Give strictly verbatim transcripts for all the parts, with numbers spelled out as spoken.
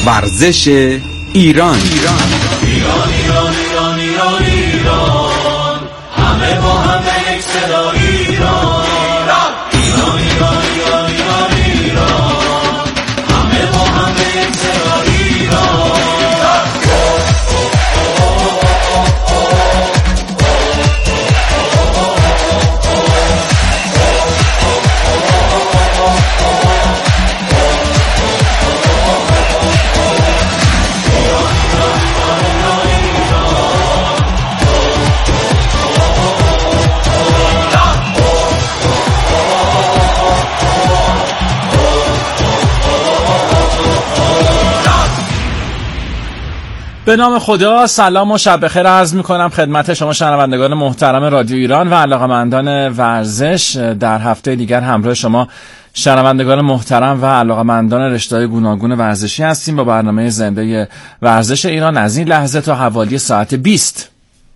ورزش ایران. ایران ایران ایران ایران ایران ایران همه با همه یک صدا ایران ایران ایران ایران ایران ایران همه با همه یک صدا ایران. به نام خدا، سلام و شب بخیر عرض می‌کنم خدمت شما شنوندگان محترم رادیو ایران و علاقه‌مندان ورزش. در هفته دیگر همراه شما شنوندگان محترم و علاقه‌مندان رشته‌های گوناگون ورزشی هستیم با برنامه زنده ورزش ایران از این لحظه تا حوالی ساعت بیست.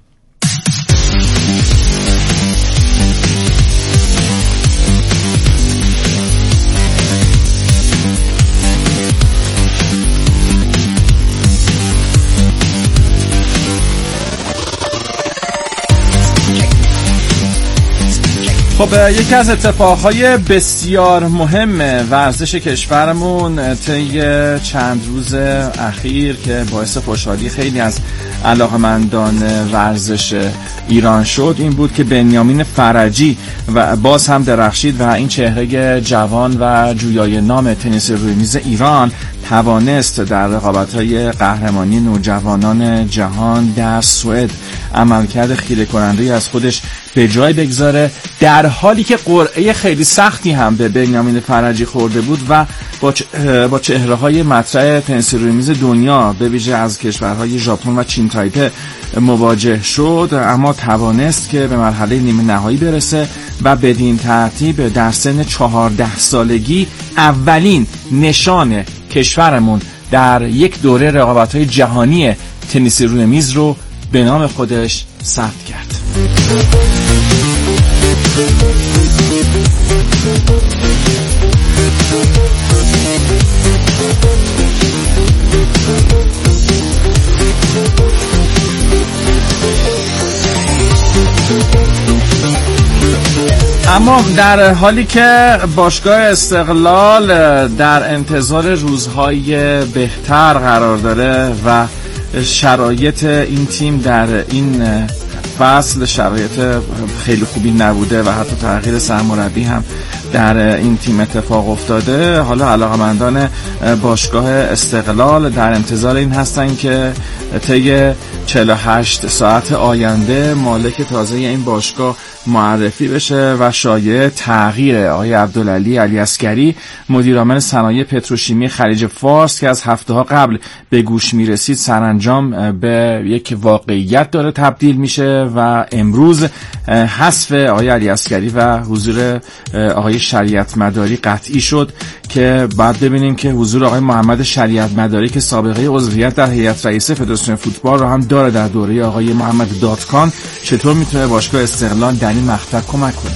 خب یکی از اتفاقهای بسیار مهم ورزش کشورمون طی چند روز اخیر که باعث خوشحالی خیلی از علاقه‌مندان ورزش ایران شد این بود که بنیامین فرجی و باز هم درخشید و این چهره جوان و جویای نام تنیس روی میز ایران توانست در رقابت‌های قهرمانی نوجوانان جهان در سوئد عملکرد خیره کننده از خودش به جای بگذاره، در حالی که قرعه خیلی سختی هم به بنیامین فرجی خورده بود و با با چهره‌های مطرح تنیس روی میز دنیا به ویژه از کشورهای ژاپن و چین تایپه مواجه شد، اما توانست که به مرحله نیمه نهایی برسه و بدین ترتیب در سن چهارده سالگی اولین نشان کشورمون در یک دوره رقابت‌های جهانی تنیس روی میز رو به نام خودش ثبت کرد. اما در حالی که باشگاه استقلال در انتظار روزهای بهتر قرار داره و شرایط این تیم در این فصل شرایط خیلی خوبی نبوده و حتی تغییر سرمربی هم در این تیم اتفاق افتاده، حالا علاقه‌مندان باشگاه استقلال در انتظار این هستن که طی چهل و هشت ساعت آینده مالک تازه این باشگاه معرفی بشه و شایعه تغییر آقای عبدالعلی علیعسکری مدیرعامل صنایع پتروشیمی خلیج فارس که از هفته‌ها قبل به گوش میرسید سرانجام به یک واقعیت داره تبدیل میشه و امروز حذف آقای علیعسکری و حضور آقای شریعت مداری قطعی شد که بعد ببینیم که حضور آقای محمد شریعت مداری که سابقه عضویت در هیئت رئیسه فدراسیون فوتبال رو هم داره در دوره آقای محمد دادکان چطور میتونه باشگاه استقلال در این مقطع کمک کنه.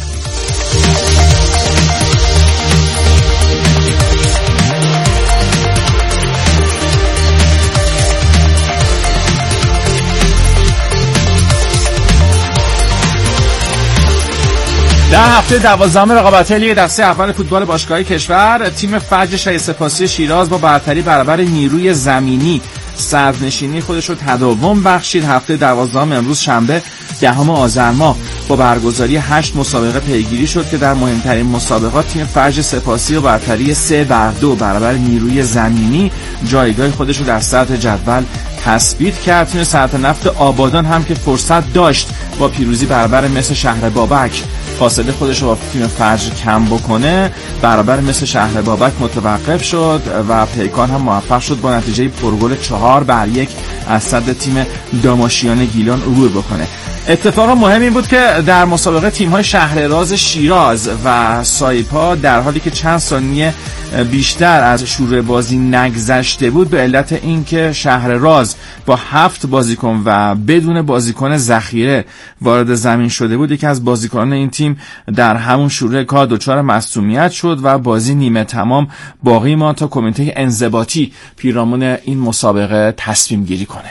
در هفته دوازدهم رقابت‌های لیگ دسته اول فوتبال باشگاهی کشور تیم فجر شهید سپاسی شیراز با برتری برابر نیروی زمینی صدرنشینی خودش رو تداوم بخشید. هفته دوازدهم امروز شنبه دهم آذر ماه با برگزاری هشت مسابقه پیگیری شد که در مهمترین مسابقات تیم فجر سپاسی و برتری سه بر دو برابر نیروی زمینی جایگاه خودش رو در صدر جدول تثبیت کرد. تیم صنعت نفت آبادان هم که فرصت داشت با پیروزی برابر مس شهر بابک فاصله خودش رو با تیم فجر کم بکنه، برابر مثل شهر بابک متوقف شد و پیکان هم موفق شد با نتیجه پرگل چهار بر یک از صدر تیم داماشیان گیلان عبور بکنه. اتفاق مهمی بود که در مسابقه تیم‌های شهرراز شیراز و سایپا در حالی که چند ثانیه بیشتر از شروع بازی نگذشته بود به علت اینکه شهرراز با هفت بازیکن و بدون بازیکن ذخیره وارد زمین شده بود. یکی از بازیکنان این تیم در همون شروع کار دچار مصدومیت شد و بازی نیمه تمام باقی ماند تا کمیته انضباطی پیرامون این مسابقه تصمیم گیری کنه.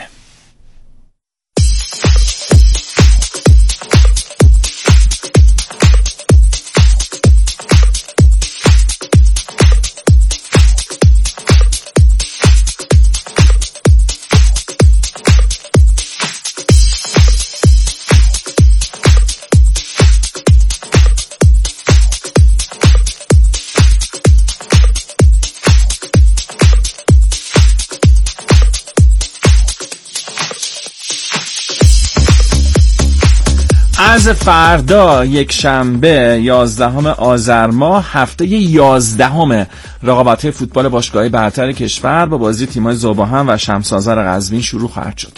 از فردا یک شنبه یازدهم آذر ماه هفته یازدهم رقابت‌های فوتبال باشگاه‌های برتر کشور با بازی تیم‌های ذوباهن و شمس آذر قزوین شروع خواهد شد.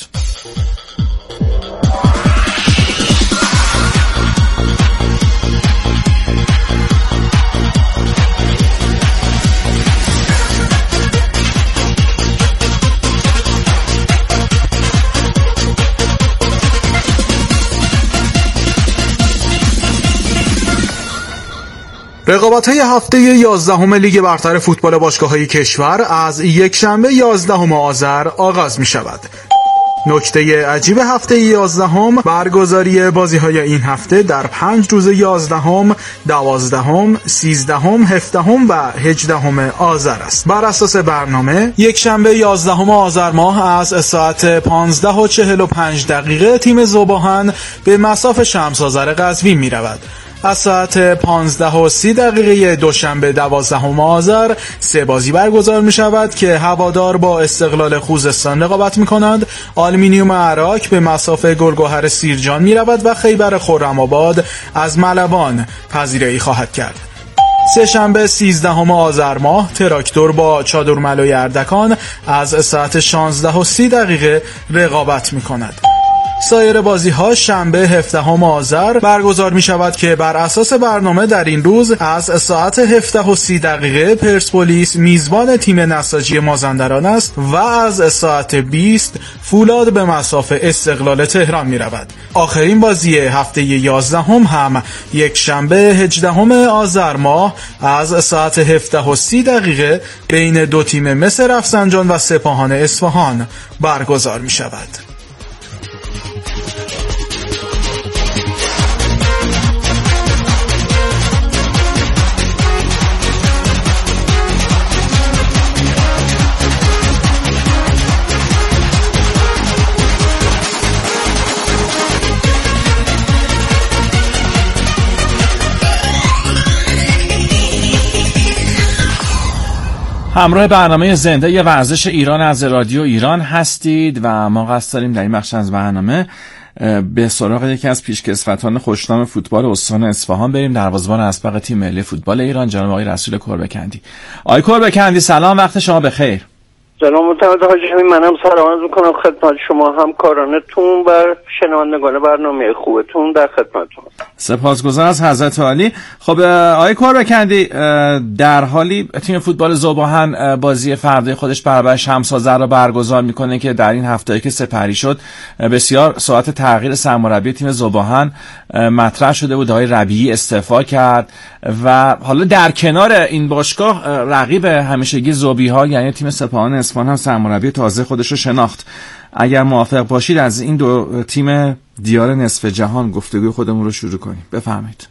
رقابت‌های هفته یازدهم لیگ برتر فوتبال باشگاه‌های کشور از یک شنبه یازدهم آذر آغاز می‌شود. نکته عجیب هفته یازدهم برگزاری بازی‌های این هفته در پنج روز یازدهم، دوازدهم، سیزدهم، هفدهم و هجدهم آذر است. بر اساس برنامه یک شنبه یازدهم آذر ماه از ساعت پانزده و چهل و پنج دقیقه تیم ذوباهن به مصاف شمس آذر قزوین می‌رود. از ساعت پانزده و سی دقیقه دوشنبه دوازدهم آذر سه بازی برگزار می شود که هوادار با استقلال خوزستان رقابت می کند، آلومینیوم عراق به مصاف گلگهر سیرجان می رود و خیبر خرم‌آباد از ملوان پذیرایی خواهد کرد. سه شنبه سیزدهم آذر ماه تراکتور با چادرملوی اردکان از ساعت شانزده و سی دقیقه رقابت می کند. سایر بازی ها شنبه هفدهم آذر برگزار می شود که بر اساس برنامه در این روز از ساعت هفده و سی دقیقه پرسپولیس میزبان تیم نساجی مازندران است و از ساعت بیست فولاد به مصاف استقلال تهران می رود. آخرین بازی هفته یازدهم هم یک شنبه هجدهم آذر ماه از ساعت هفده و سی دقیقه بین دو تیم مس رفسنجان و سپاهان اصفهان برگزار می شود. همراه برنامه زنده ورزش ایران از رادیو ایران هستید و ما قصد داریم در این بخش از برنامه به سراغ یکی از پیشکسوتان خوشنام فوتبال استان اصفهان بریم. دروازه‌بان اسبق تیم ملی فوتبال ایران جناب آقای رسول کربه‌کندی. آقای کربه‌کندی سلام، وقت شما بخیر. سلام معتمد حاجی امین، منم سلام عرض می‌کنم خدمت شما همکارانتون و شنوندگان برنامه خوبتون، در خدمتتون. سپاسگزار از حضرت عالی. خب آقای کربه‌کندی، در حالی تیم فوتبال ذوباهن بازی فردای خودش برابر شمس آذر را برگزار میکنه که در این هفته‌ای که سپری شد بسیار ساعت تغییر سرمربی تیم ذوباهن مطرح شده بود. آقای ربیعی استعفا کرد و حالا در کنار این باشگاه رقیب همیشگی ذوبی‌ها یعنی تیم سپاهان اصفهان هم سرمربی تازه خودش رو شناخت. اگر موافق باشید از این دو تیم دیار نصف جهان گفتگوی خودمون رو شروع کنیم. بفرمایید.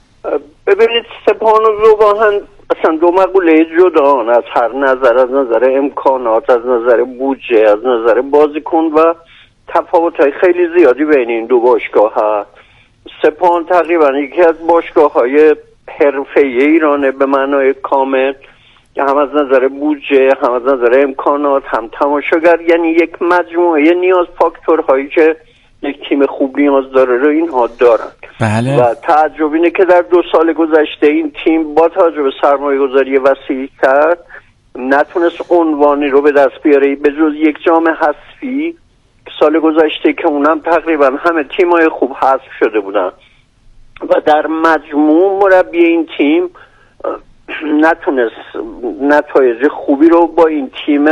ببینید سپاهان و ذوباهن اصلا دو مقوله جدان از هر نظر، از نظر امکانات، از نظر بودجه، از نظر بازیکن و تفاوت‌های خیلی زیادی بین این دو باشگاه هست. سپاهان تقریبا یکی از باشگاه‌های حرفه‌ای ایرانه به معنای کامل، هم از نظر بودجه، هم از نظر امکانات، هم تماشاگر، یعنی یک مجموعه نیاز فاکتورهایی که یک تیم خوب نیاز داره رو اینها دارن. بله. و تعجب اینه که در دو سال گذشته این تیم با توجه به سرمایه‌گذاری وسیع‌تر نتونست عنوانی رو به دست بیاره به جز یک جام حذفی سال گذشته که اونم تقریبا همه تیم‌های خوب حذف شده بودن و در مجموع مربی این تیم نتونست نتایج خوبی رو با این تیم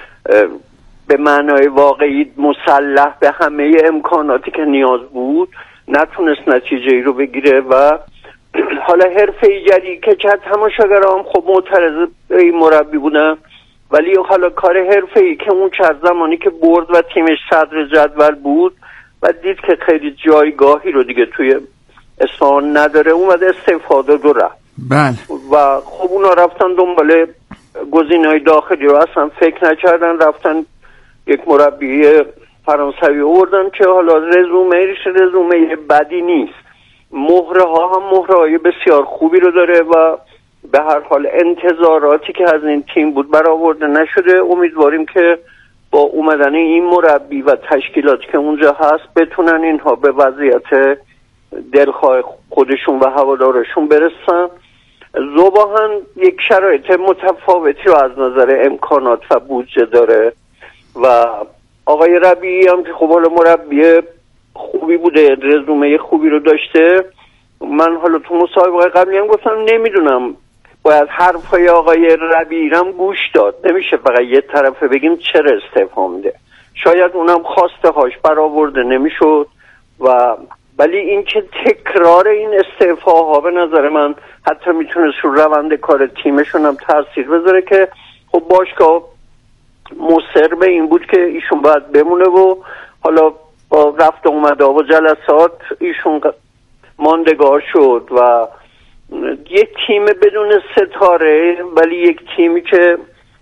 به معنای واقعی مسلح به همه امکاناتی که نیاز بود نتونست نتیجه ای رو بگیره و حالا حرفه‌ایگری که کرد تماشاگرام خب معترض این مربی بودن، ولی حالا کار حرفه‌ای که اون کرد زمانی که برد و تیمش صدر جدول بود و دید که خیلی جایگاهی رو دیگه توی اصفهان نداره اومد استفاده دو رفت. بله. و خب اونا رفتن دنبال گزینه‌های داخلی رو اصلا فکر نکردن، رفتن یک مربی فرانسوی آوردن که حالا رزومه‌اش رزومه بدی نیست، مهره ها هم مهره های بسیار خوبی رو داره و به هر حال انتظاراتی که از این تیم بود برآورده نشده. امیدواریم که با اومدن این مربی و تشکیلاتی که اونجا هست بتونن اینها به وضعیت دلخواه خودشون و هوادارشون برسن. ذوباهن یک شرایط متفاوتی رو از نظر امکانات و بودجه داره و آقای ربیعی هم که خب حالا مربی خوبی بوده، رزومه خوبی رو داشته. من حالا تو مسابقه قبلی هم گفتم نمیدونم باید حرفای آقای ربیعی هم گوش داد، نمیشه فقط یه طرفه بگیم چرا استعفا میده. شاید اونم خواسته هاش برآورده نمیشد و ولی این که تکرار این استعفاها به نظر من حتی میتونه رو روند کار تیمشون هم تاثیر بذاره که خب باشگاه مصر به این بود که ایشون باید بمونه و حالا با رفت و اومده و جلسات ایشون ماندگار شد و یک تیم بدون ستاره، ولی یک تیمی که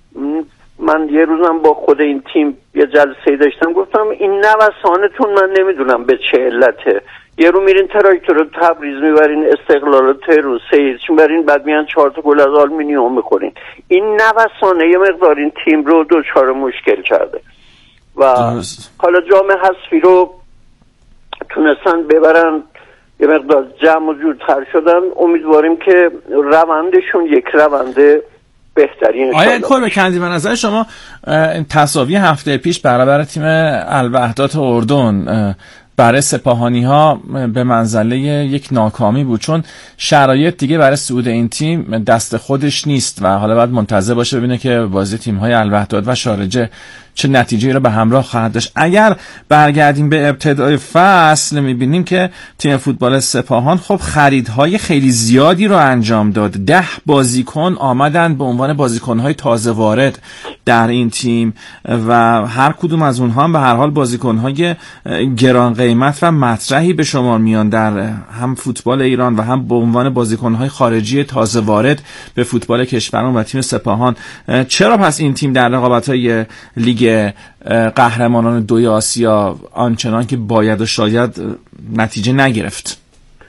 من یه روزم با خود این تیم یه جلسه داشتم گفتم این نوسانتون من نمیدونم به چه علته. یه رو میرین تراکتور رو تبریز میبرین، استقلال رو تهران سه هیچ میبرین، بعد میان چهار تا گل از آلومینیوم میخورین. این نوسانه یه مقدار این تیم رو دوچار مشکل کرده و درست. حالا جام حذفی رو تونستن ببرن، یه مقدار جمع و جورتر شدن. امیدواریم که روندشون یک روند بهترین آیا کلبه کندی به نظر شما تساوی هفته پیش برابر تیم الوحدات اردن برای سپاهانی ها به منزله یک ناکامی بود، چون شرایط دیگه برای صعود این تیم دست خودش نیست و حالا باید منتظر باشه ببینه که بازی تیم های الوحدات و شارجه چه نتیجه‌ای رو به همراه خواهد داشت. اگر برگردیم به ابتدای فصل می‌بینیم که تیم فوتبال سپاهان خب خریدهای خیلی زیادی رو انجام داد. ده بازیکن آمدن به عنوان بازیکن‌های تازه وارد در این تیم و هر کدوم از اونها هم به هر حال بازیکن‌های گران قیمت و مطرحی به شمار میان در هم فوتبال ایران و هم به عنوان بازیکن‌های خارجی تازه وارد به فوتبال کشورمون و تیم سپاهان. چرا پس این تیم در رقابت‌های لیگ قهرمانان دوی آسیا آنچنان که باید و شاید نتیجه نگرفت؟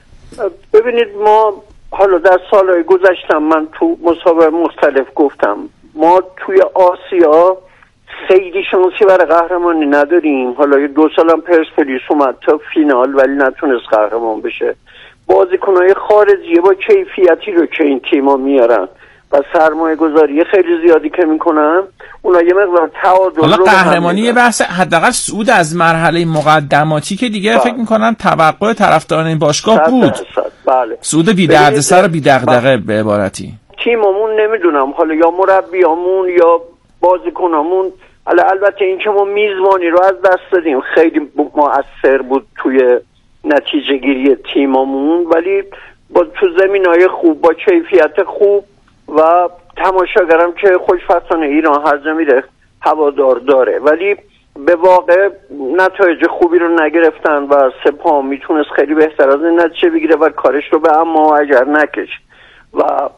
ببینید ما حالا در سالهای گذشتم من تو مسابقات مختلف گفتم ما توی آسیا خیلی شانسی برای قهرمانی نداریم. حالا یه دو سال هم پرسپولیس اومد تا فینال ولی نتونست قهرمان بشه. بازیکن‌های خارجی با کیفیتی رو که این تیم‌ها میارن و سرمایه گذاری خیلی زیادی که میکنن اونا یه مقدار تعادل. حالا قهرمانی یه بحث حداقل صعود از مرحله مقدماتی که دیگه بله. فکر میکنم توقع طرفداران این باشگاه بود. بله. صعود بی دردسر و بی دغدغه به عبارتی. تیممون نمیدونم حالا یا مربیامون یا بازیکنامون، البته این که ما میزبانی رو از دست دادیم خیلی مؤثر بود توی نتیجه گیری تیممون، ولی با تو زمینای خوب با کیفیت خوب و تماشاگرم که خوشفصانه ایران هر جا میره هوادار داره، ولی به واقع نتایج خوبی رو نگرفتن و سپاه میتونست خیلی بهتر از این نتیجه بگیره و کارش رو به اما اگر نکش. و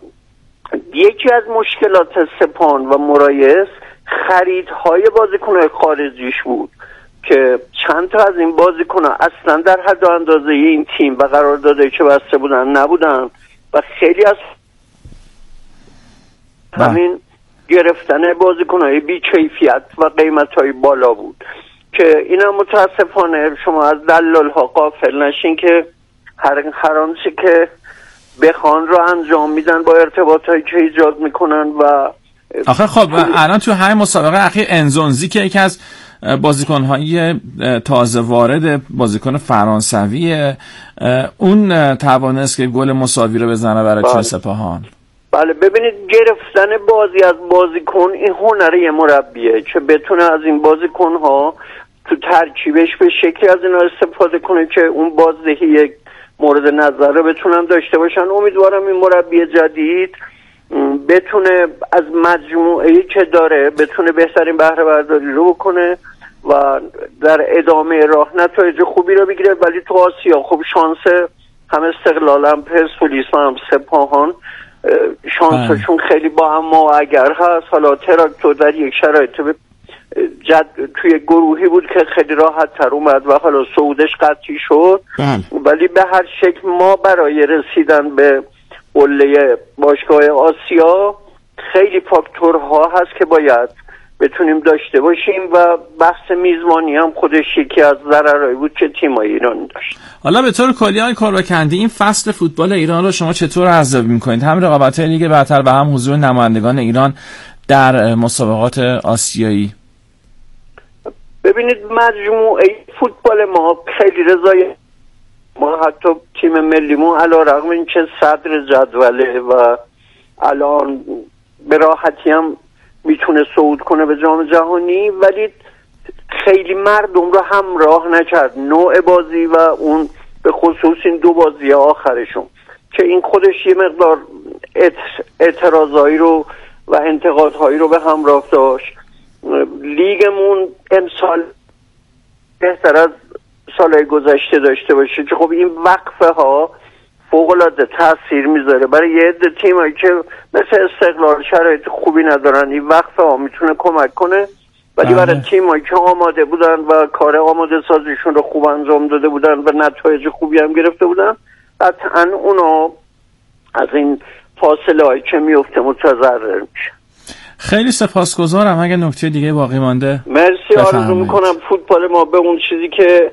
یکی از مشکلات سپاه و مرایس خریدهای بازیکن‌های خارجیش بود که چند تا از این بازیکن‌ها اصلا در حد و اندازه این تیم و قراردادی که بسته بودن نبودن و خیلی از همین گرفتن بازیکن‌های بی کیفیت و قیمت‌های بالا بود که اینا متاسفانه شما از دلال‌ها غافل نشین که هر هر آنچه که بخوان رو انجام میدن با ارتباطایی که ایجاد میکنن. و آخه خب الان تو همین مسابقه اخیر انزونزی که یکی از بازیکن‌های تازه وارد بازیکن فرانسوی اون توانست که گل مساوی رو بزنه برای تیم سپاهان. بله ببینید، گرفتن بازی از بازیکن این هنر یه مربیه که بتونه از این بازیکن‌ها تو ترکیبش به شکلی از اینا استفاده کنه که اون بازدهی یک مورد نظر رو بتونن داشته باشن. امیدوارم این مربی جدید بتونه از مجموعه‌ای که داره بتونه بهترین بهره برداری رو بکنه و در ادامه راه نتایج خوبی رو بگیره. ولی تو آسیا خب شانس هم استقلال هم پرسپولیس و هم سپاهان شانسشون خیلی با اما اگر هست. حالا تراکتور در یک شرایط جد توی گروهی بود که خیلی راحت تر اومد و حالا صعودش قطعی شد. بله. ولی به هر شکل ما برای رسیدن به قله باشگاه آسیا خیلی فاکتورها هست که باید بتونیم داشته باشیم و بحث میزبانی هم خودش یکی از ضررهایی بود که تیمای ایران داشت. حالا به طور کلی آقای کاربکندی این فصل فوتبال ایران رو شما چطور ارزیابی می‌کنید؟ هم رقابت‌های لیگ برتر و هم حضور نمایندگان ایران در مسابقات آسیایی. ببینید، مجموعه فوتبال ما خیلی رضای ما، حتی تیم ملیمون علیرغم اینکه صدر جدوله و الان به راحتی هم میتونه صعود کنه به جام جهانی، ولی خیلی مردم رو همراه نکرد نوع بازی و اون به خصوص این دو بازی آخرشون که این خودش یه مقدار اعتراضایی رو و انتقادهایی رو به همراه داشت. لیگمون امسال بهتر از سالهای گذشته داشته باشه که خب این وقفه ها فوق‌العاده تاثیر میذاره برای یه عده تیمایی که مثل استقلال شرایط خوبی ندارن. این وقفه ها میتونه کمک کنه، ولی برای تیمایی که آماده بودن و کار آماده سازیشون رو خوب انجام داده بودن و نتایج خوبی هم گرفته بودن، قطعا اونا از این فاصله هایی که میفته متضرر میشه. خیلی سپاسگزارم. اگه نکته دیگه باقی مانده مرسی. آرزو میکنم فوتبال ما به اون چیزی که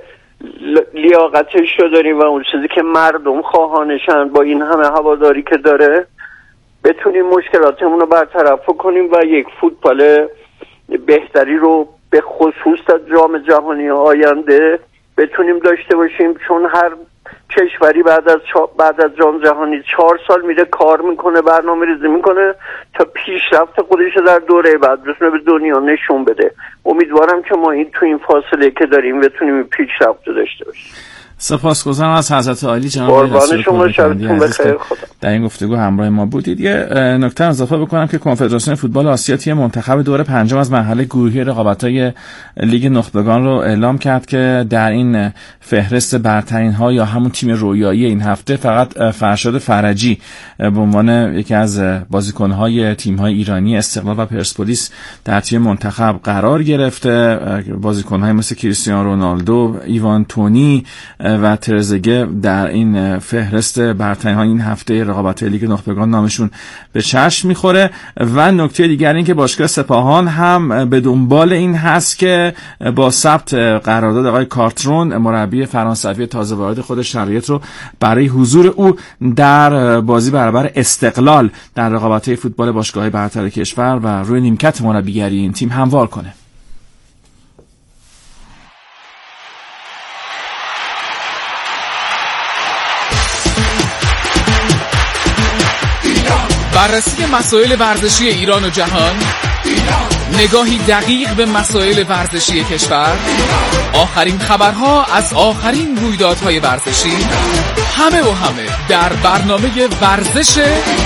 لیاقتش رو داریم و اون چیزی که مردم خواهانشن با این همه هواداری که داره بتونیم مشکلاتمون رو برطرف کنیم و یک فوتبال بهتری رو به خصوص در جام جهانی آینده بتونیم داشته باشیم. چون هر کشوری بعد از بعد از جام جهانی چهار سال میره کار میکنه، برنامه ریزی میکنه تا پیشرفت خودش در دوره بعد بتونه به دنیا نشون بده. امیدوارم که ما این تو این فاصله که داریم بتونیم پیشرفت داشته باشیم. سپاسگزارم از حضرت عالی جناب قربان شما، شبتون بخیر. خدا در این گفتگو همراه ما بودید. یه نکته اضافه بکنم که کنفدراسیون فوتبال آسیا تیم منتخب دور پنجم از مرحله گروهی رقابت‌های لیگ نخبگان رو اعلام کرد که در این فهرست برترین‌ها یا همون تیم رویایی این هفته فقط فرشاد فرجی به عنوان یکی از بازیکن‌های تیم‌های ایرانی استقلال و پرسپولیس در تیم منتخب قرار گرفته. بازیکن‌های مثل کریستیانو رونالدو، ایوان تونی و ترزگه در این فهرست برترین‌ها این هفته رقابت لیگ نخبگان نامشون به چشم میخوره. و نکته دیگر این که باشگاه سپاهان هم به دنبال این هست که با ثبت قرارداد آقای کارترون مربی فرانسوی تازه وارد خود شرایط رو برای حضور او در بازی برابر استقلال در رقابت‌های فوتبال باشگاه‌های برتر کشور و روی نیمکت مربیگری این تیم هموار کنه. بررسی مسائل ورزشی ایران و جهان، نگاهی دقیق به مسائل ورزشی کشور، آخرین خبرها از آخرین رویدادهای ورزشی، همه و همه در برنامه ورزش.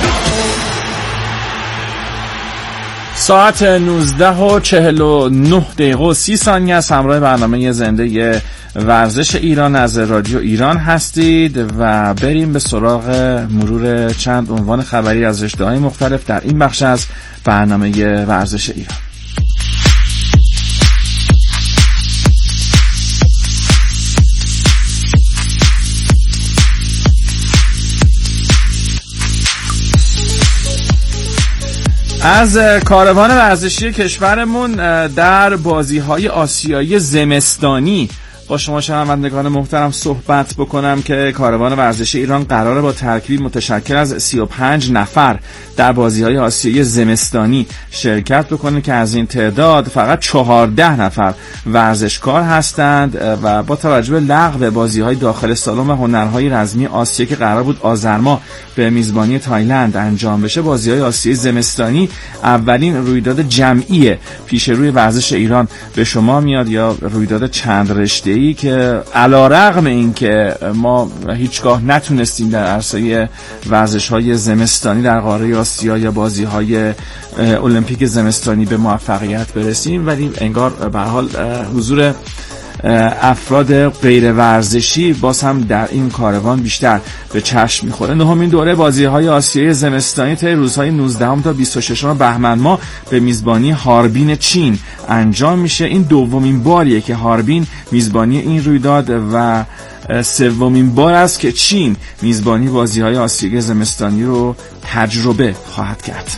ساعت نوزده و چهل و نه دقیقه و سی ثانیه است. همراه برنامه زنده ورزش ایران از رادیو ایران هستید و بریم به سراغ مرور چند عنوان خبری از رشته‌های مختلف در این بخش از برنامه ورزش ایران. از کاروان ورزشی کشورمون در بازی‌های آسیایی زمستانی با شما شنوندگان محترم صحبت بکنم که کاروان ورزشی ایران قراره با ترکیبی متشکل از سی و پنج نفر در بازی‌های آسیایی زمستانی شرکت بکنه که از این تعداد فقط چهارده نفر ورزشکار هستند و با توجه به لغو بازی‌های داخل سالن هنرهای رزمی آسیا که قرار بود آذر ماه به میزبانی تایلند انجام بشه، بازی‌های آسیایی زمستانی اولین رویداد جمعی پیش روی ورزش ایران به شما میاد، یا رویداد چند رشته‌ای که علی‌رغم اینکه ما هیچگاه نتونستیم در عرصه ورزش‌های زمستانی در قاره آسیا یا بازی‌های المپیک زمستانی به موفقیت برسیم، ولی انگار به هر حال حضور افراد غیر ورزشی باز هم در این کاروان بیشتر به چشم میخوره. نهمین دوره بازی‌های آسیایی زمستانی طی روزهای نوزدهم تا بیست و ششم بهمن ماه به میزبانی هاربین چین انجام میشه. این دومین باریه که هاربین میزبانی این رویداد و سومین بار است که چین میزبانی بازی‌های آسیایی زمستانی رو تجربه خواهد کرد.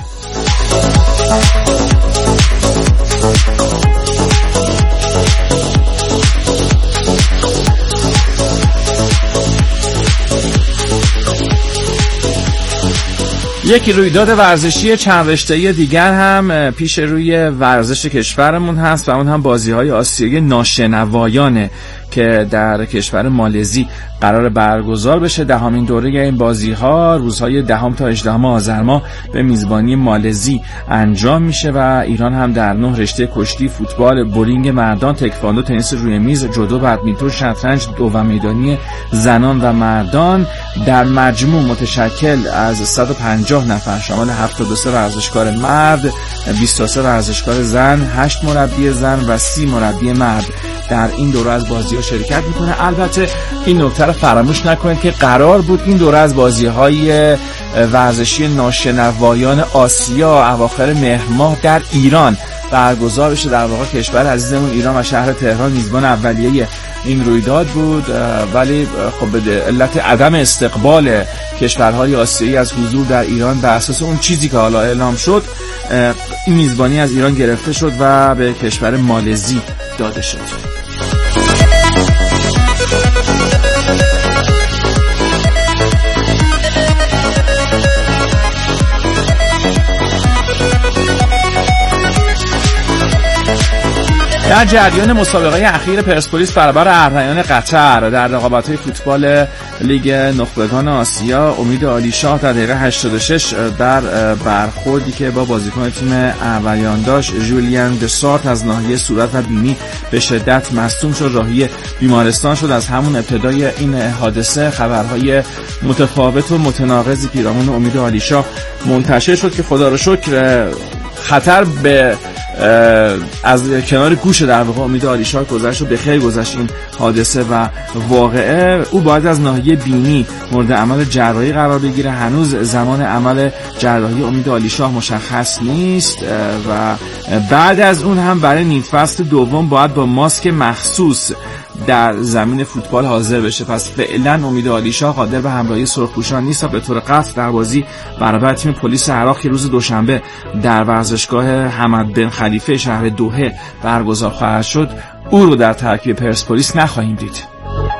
یک رویداد ورزشی چند رشته‌ای دیگر هم پیش روی ورزش کشورمون هست و اون هم بازی‌های آسیایی ناشنوایانه که در کشور مالزی قرار برگزار بشه. دهمین دوره این بازی‌ها روزهای دهم تا هجدهم آذر ماه به میزبانی مالزی انجام میشه و ایران هم در نه رشته کشتی، فوتبال، بولینگ مردان، تکواندو، تنیس روی میز، جودو، بدمینتون، شطرنج، دو میدانی زنان و مردان در مجموع متشکل از صد و پنجاه نفر شامل هفتاد و سه ورزشکار مرد، بیست و سه ورزشکار زن، هشت مربی زن و سی مربی مرد در این دوره از بازی‌ها شرکت میکنه. البته این نکته رو فراموش نکنید که قرار بود این دوره از بازی‌های ورزشی ناشنوایان آسیا اواخر مهر ماه در ایران برگزار بشه. در واقع کشور عزیزمون ایران و شهر تهران میزبان اولیه این رویداد بود، ولی خب به علت عدم استقبال کشورهای آسیایی از حضور در ایران بر اساس اون چیزی که حالا اعلام شد، این میزبانی از ایران گرفته شد و به کشور مالزی داده شد. در جریان مسابقه اخیر پرسپولیس برابر اهریمن قطر در رقابت‌های فوتبال لیگ نخبگان آسیا، امید عالیشاه در دقیقه هشتاد و شش در برخوردی که با بازیکن تیم اهریمن داشت، ژولیان دسارت، از ناحیه صورت و بینی به شدت مصدوم شد، راهی بیمارستان شد. از همون ابتدای این حادثه خبرهای متفاوت و متناقضی پیرامون امید عالیشاه منتشر شد که خدا رو شکر خطر به از کنار گوش در واقع امید عالیشاه گذشت و به خیر گذشت این حادثه و واقعه. او باید از ناحیه بینی مورد عمل جراحی قرار بگیره. هنوز زمان عمل جراحی امید عالیشاه مشخص نیست و بعد از اون هم برای نیم فصل دوم باید با ماسک مخصوص در زمین فوتبال حاضر بشه. پس فعلا امید عالیشاه قادر به همراهی سرخپوشان نیست و به طور قطع در بازی برابر تیم پلیس عراق که روز دوشنبه در ورزشگاه حمد بن خلیفه شهر دوحه برگزار خواهد شد، او رو در ترکیب پرسپولیس نخواهیم دید.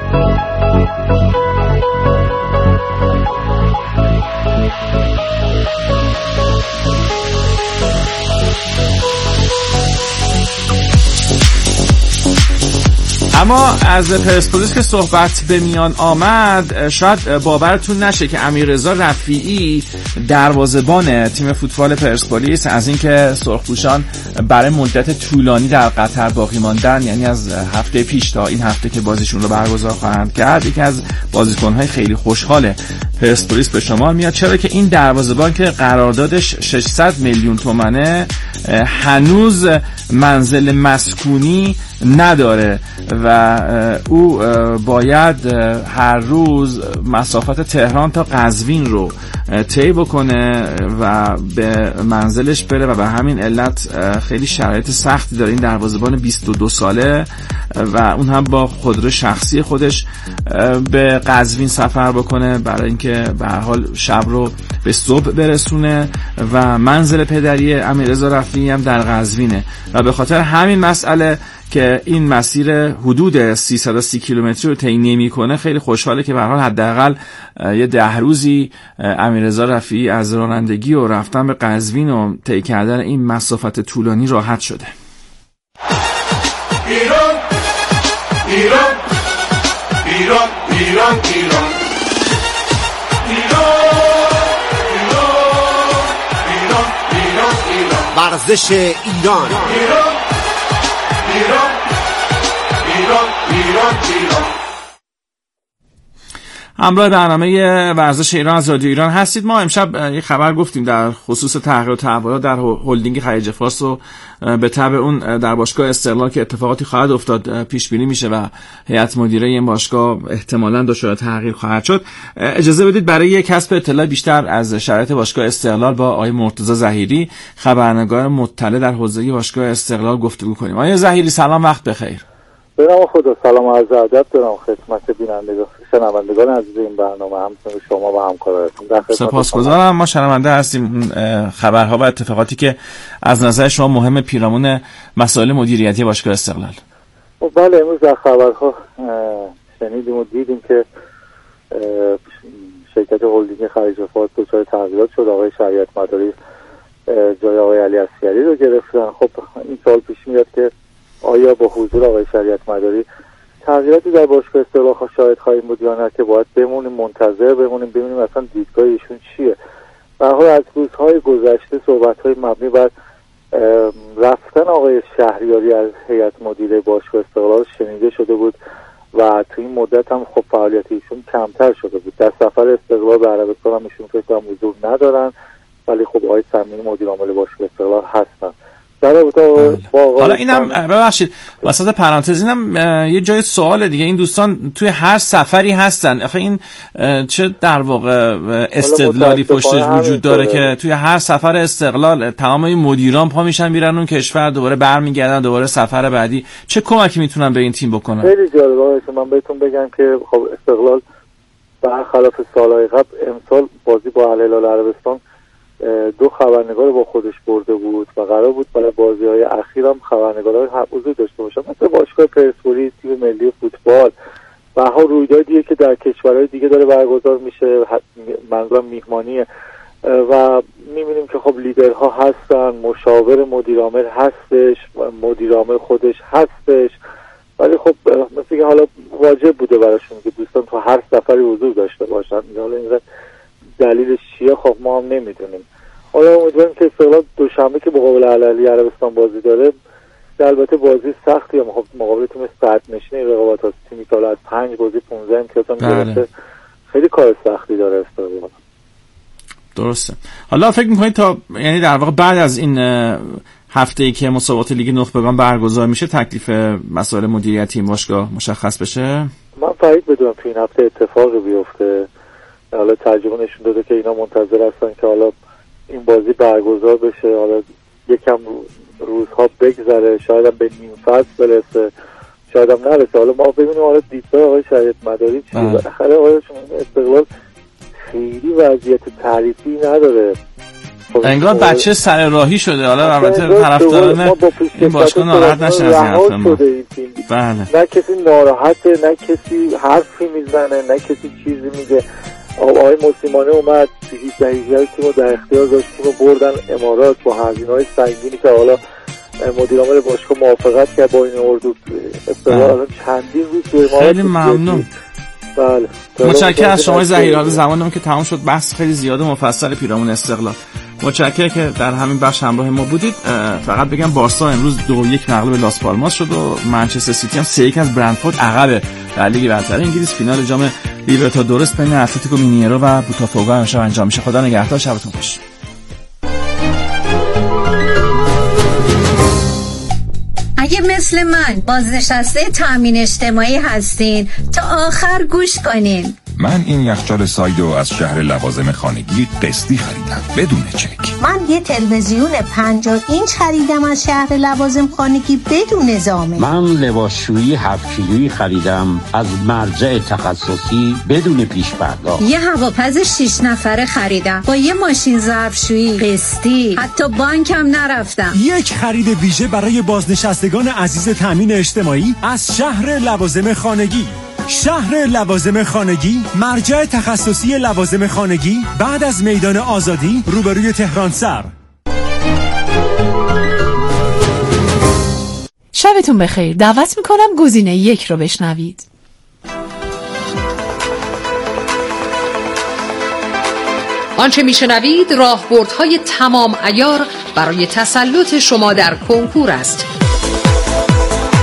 اما از پرسپولیس که صحبت به میان آمد، شاید باورتون نشه که امیررضا رفیعی دروازه‌بان تیم فوتبال پرسپولیس از اینکه سرخپوشان برای مدت طولانی در قطر باقی ماندن، یعنی از هفته پیش تا این هفته که بازیشون رو برگزار خواهند کرد، یکی از بازیکن‌های خیلی خوشحال پرسپولیس به شمار میاد، چرا که این دروازه‌بان که قراردادش ششصد میلیون تومنه هنوز منزل مسکونی نداره و او باید هر روز مسافت تهران تا قزوین رو طی بکنه و به منزلش بره و به همین علت خیلی شرایط سختی داره این دروازه‌بان بیست و دو ساله و اون هم با خودرو شخصی خودش به قزوین سفر بکنه برای اینکه به هر حال شب رو به صبح برسونه و منزل پدری امیررضا رفیعی هم در قزوینه و به خاطر همین مسئله که این مسیر حدود سیصد و سی کیلومتری رو طی نمی‌کنه خیلی خوشحاله که به هر حال حداقل یه ده روزی امیررضا رفیعی از رانندگی و رفتن به قزوین و طی کردن این مسافت طولانی راحت شده. ایران ایران ایران ایران ایران ورزش ایران ایران ایران ایران ایران ایران همراه برنامه ورزش ایران از رادیو ایران هستید. ما امشب یک خبر گفتیم در خصوص تغییر و تحولات در هلدینگ خلیج فارس و به تبع اون در باشگاه استقلال که اتفاقاتی خواهد افتاد پیش بینی میشه و هیئت مدیره این باشگاه احتمالاً دچار تغییر خواهد شد. اجازه بدید برای کسب اطلاع بیشتر از شرایط باشگاه استقلال با آقای مرتضی ظهیری خبرنگار مطلع در حوزه باشگاه استقلال گفتگو کنیم. آقای ظهیری سلام، وقت بخیر. به نام خدا، سلام و عرض ادب دارم خدمت بینندگان شنوندگان عزیز این برنامه، همچنین شما و همکارانتون. سپاسگزارم. ما شنونده هستیم خبرها و اتفاقاتی که از نظر شما مهم پیرامون مسائل مدیریتی باشگاه استقلال. بله، امروز در خبرها شنیدیم و دیدیم که شرکت هلدینگ خلیج فارس دچار تغییرات شد. آقای شریعت مداری جای آقای علی اصغری رو گرفتن. خب این سوال پیش میاد که آیا با حضور آقای شریعت مداری تغییراتی در باشگاه استقلال شاهد خواهیم بود یا نه، که باید بمونیم منتظر بمونیم ببینیم اصلا دیدگاه ایشون چیه. به هر حال از روزهای گذشته صحبت‌های مبنی بر رفتن آقای شهریاری از هیئت مدیره باشگاه استقلال شنیده شده بود و تو این مدت هم خب فعالیت ایشون کمتر شده بود. در سفر استقلال به عربستان هم ایشون فکر کنم حضور ندارن، ولی خب آقای صمیمی مدیر عامل باشگاه استقلال هستن. حالا اینم ببخشید وسط پرانتز اینم یه جای سوال دیگه، این دوستان توی هر سفری هستن، آخه این چه در واقع استدلالی پشتش وجود داره که توی هر سفر استقلال تمام این مدیران پا میشن میرن اون کشور، دوباره برمیگردن دوباره سفر بعدی، چه کمکی میتونن به این تیم بکنن؟ خیلی جالبه. من بهتون بگم که خب استقلال برخلاف سالهای قبل امسال بازی با الهلال عربستان دو خبرنگار با خودش برده بود و قرار بود برای بازی‌های اخیر هم خبرنگارای حضور داشته باشن، مثل باشگاه پرسپولیس، تیم ملی فوتبال و ها رویدادیه که در کشورهای دیگه داره برگزار میشه، منظورم میهمانیه و میبینیم که خب لیدرها هستن، مشاور مدیر عامل هستش، مدیر عامل خودش هستش، ولی خب مثل که حالا واجب بوده براشون که دوستان تو هر سفری حضور داشته باشن. حالا این دلیلش چیه خب ما هم نمیدونیم. حالا امیدواریم که استقلال دوشنبه که مقابل الاهلی عربستان بازی داره، البته بازی سختی هم خب مقابل تیم صدرنشین رقابت هست، تیمی که از پنج بازی پانزده امتیاز هم گرفته، خیلی کار سختی داره استقلال. درسته. حالا فکر می‌کنید تا یعنی در واقع بعد از این هفته‌ای که مسابقات لیگ نخبگان برگزار میشه تکلیف مسائل مدیریتی این باشگاه مشخص بشه؟ من فرید بدونم تو این هفته اتفاقی بیفته. حالا تجربه نشون داده که اینا منتظر هستن که حالا این بازی برگزار بشه، حالا یکم روزها بگذره، شاید هم به نیم فصل برسه، شاید هم نرسه. حالا ما ببینیم حالا دیدگاه آقای شریعت مداری چیه. بالاخره آقای استقلال خیلی وضعیت تعریفی نداره، انگار بچه سر راهی شده. حالا البته طرفداران این باشگاه ناراحت نشن از این حرف ما. بله. نه کسی ناراحته، نه کسی حرفی میزنه، نه کسی چیزی میگه. آقای موسیمانه اومد هیچ هیچ تیمو در اختیار داشت، تیمو بردن امارات با هزینه‌های سنگینی که حالا مدیر عامل باشگاه موافقت کرد با این اردو استقلال الان چندین روز توی امارات. خیلی ممنون. بله. متشکرم از شما ظهیر. حالا زمانم که تمام شد، بحث خیلی زیاد و مفصل پیرامون استقلال. متشکرم که در همین بخش همراه ما بودید. فقط بگم بارسا امروز دو یک مغلوب لاس پالماس شد و منچستر سیتی هم سه یک از برندفورد عقبه در لیگ برتر انگلیس. فینال جام لیبرتادورس بین اتلتیکو مینیرو و بوتافوگو امشب انجام میشه. خدا نگهدار، شبتون خوش. اگه مثل من بازنشسته تامین اجتماعی هستین تا آخر گوش کنین. من این یخچال سایدو از شهر لوازم خانگی قسطی خریدم بدون چک. من یه تلویزیون پنجاه اینچ خریدم از شهر لوازم خانگی بدون ضامن. من لباسشویی هفت کیلویی خریدم از مرجع تخصصی بدون پیش پرداخت. یه هواپز شش نفره خریدم با یه ماشین ظرفشویی قسطی، حتی بانکم نرفتم. یک خرید ویژه برای بازنشستگان عزیز تامین اجتماعی از شهر لوازم خانگی. شهر لوازم خانگی، مرجع تخصصی لوازم خانگی، بعد از میدان آزادی روبروی تهران سر. شبتون بخیر. دعوت میکنم گزینه یک رو بشنوید. آنچه میشنوید راهبردهای تمام عیار برای تسلط شما در کنکور است.